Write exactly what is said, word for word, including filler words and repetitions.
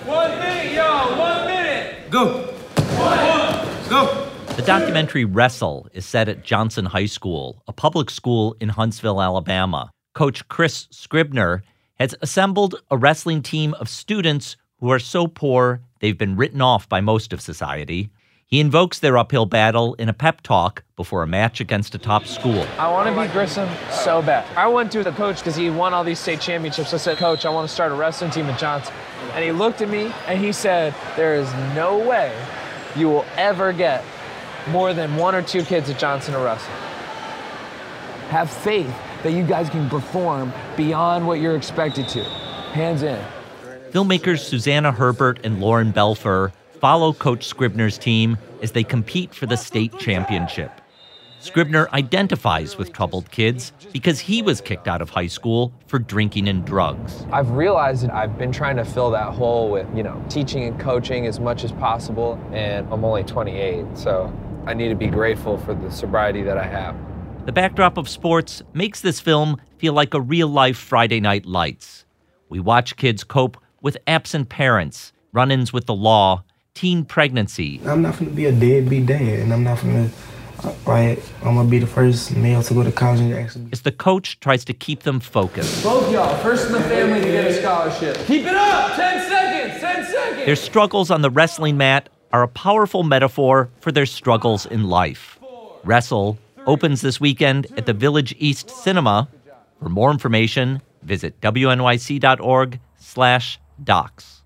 One minute, yo, one minute. Go. One. Go. The documentary Wrestle is set at Johnson High School, a public school in Huntsville, Alabama. Coach Chris Scribner has assembled a wrestling team of students who are so poor they've been written off by most of society. He invokes their uphill battle in a pep talk before a match against a top school. I want to beat Grissom so bad. I went to the coach because he won all these state championships. I said, Coach, I want to start a wrestling team at Johnson. And he looked at me and he said, there is no way you will ever get more than one or two kids at Johnson to wrestle. Have faith that you guys can perform beyond what you're expected to. Hands in. Filmmakers Susanna Herbert and Lauren Belfer follow Coach Scribner's team as they compete for the state championship. Scribner identifies with troubled kids because he was kicked out of high school for drinking and drugs. I've realized that I've been trying to fill that hole with, you know, teaching and coaching as much as possible, and I'm only twenty-eight, so I need to be grateful for the sobriety that I have. The backdrop of sports makes this film feel like a real-life Friday Night Lights. We watch kids cope with absent parents, run-ins with the law, teen pregnancy. I'm not going to be a deadbeat dad, and I'm not going to, right, I'm going to be the first male to go to college and actually. As the coach tries to keep them focused. Both y'all, first in the family to get a scholarship. Keep it up, ten seconds, ten seconds. Their struggles on the wrestling mat are a powerful metaphor for their struggles in life. Wrestle opens this weekend at the Village East Cinema. For more information, visit W N Y C dot org slash docs.